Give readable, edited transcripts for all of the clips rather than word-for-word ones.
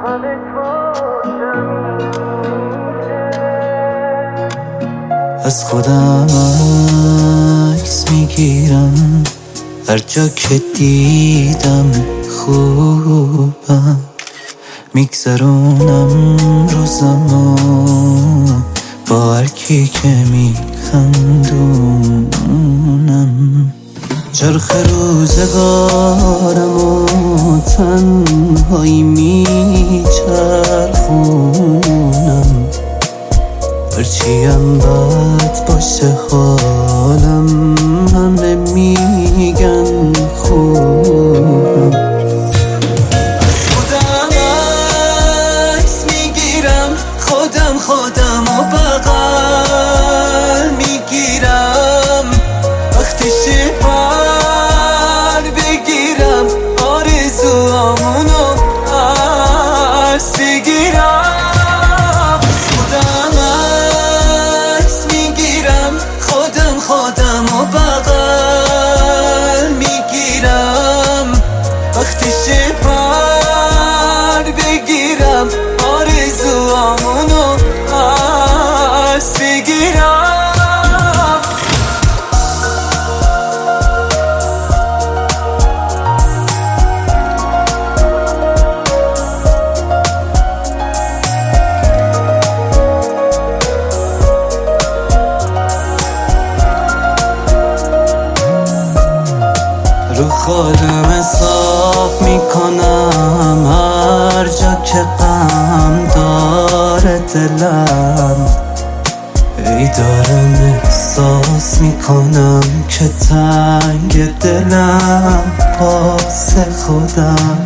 از خودم عکس میگیرم هر جا که دیدم خوبم، میگذرونم روزمو با هر کی که میخندونم. چرخ روزگارمو تنهایی میچرخونم، هرچیم بد باشه حالم همه میگن خوبم. از خودم عکس میگیرم خودم و بغل میگیرم، وقتی بر بگیرم آرزوامونو عکس بگیرم. خودم و بغل میگیرم، وقتی بر بگیرم آرزوامونو عکس بگیرم. رو خودم حساب میکنم هر جا که غم داره دلم، ای دارم احساس میکنم که تنگ دلم واسه خودم.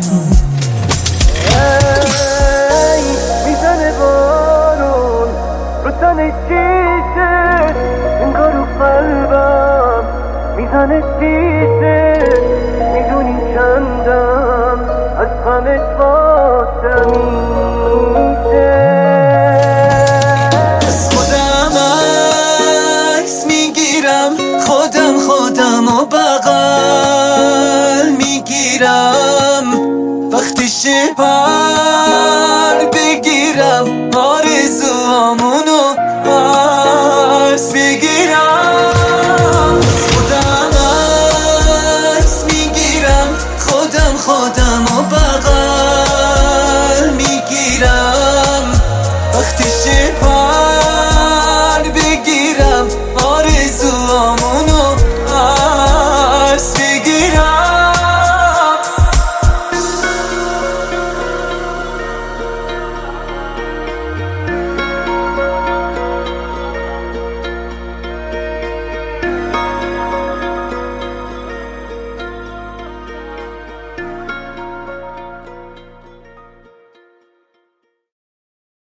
میزنه بارون رو تن شیشه، انگار رو قلبم میزنه شیشه، میدونی چندم از غمت